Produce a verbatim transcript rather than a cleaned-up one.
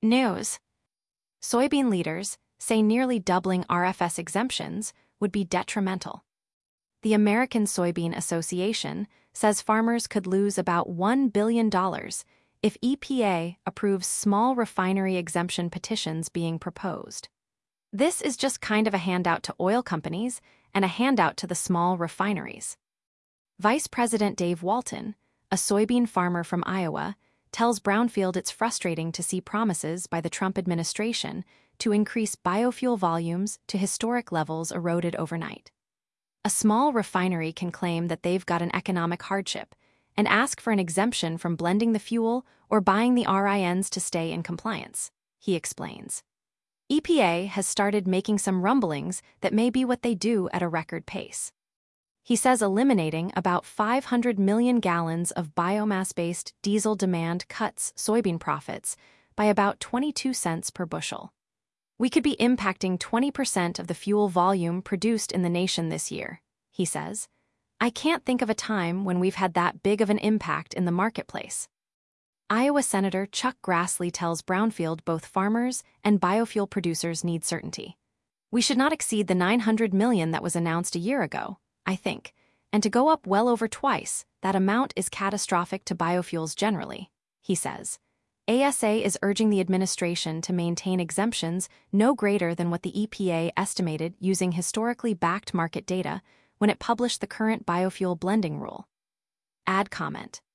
News. Soybean leaders say nearly doubling R F S exemptions would be detrimental. The American Soybean Association says farmers could lose about one billion dollars if E P A approves small refinery exemption petitions being proposed. This is just kind of a handout to oil companies and a handout to the small refineries. Vice President Dave Walton, a soybean farmer from Iowa, tells Brownfield it's frustrating to see promises by the Trump administration to increase biofuel volumes to historic levels eroded overnight. A small refinery can claim that they've got an economic hardship and ask for an exemption from blending the fuel or buying the R I Ns to stay in compliance, he explains. E P A has started making some rumblings that may be what they do at a record pace. He says eliminating about five hundred million gallons of biomass-based diesel demand cuts soybean profits by about twenty-two cents per bushel. We could be impacting twenty percent of the fuel volume produced in the nation this year, he says. I can't think of a time when we've had that big of an impact in the marketplace. Iowa Senator Chuck Grassley tells Brownfield both farmers and biofuel producers need certainty. We should not exceed the nine hundred million dollars that was announced a year ago, I think, and to go up well over twice that amount is catastrophic to biofuels generally, he says. A S A is urging the administration to maintain exemptions no greater than what the E P A estimated using historically backed market data when it published the current biofuel blending rule. Add comment.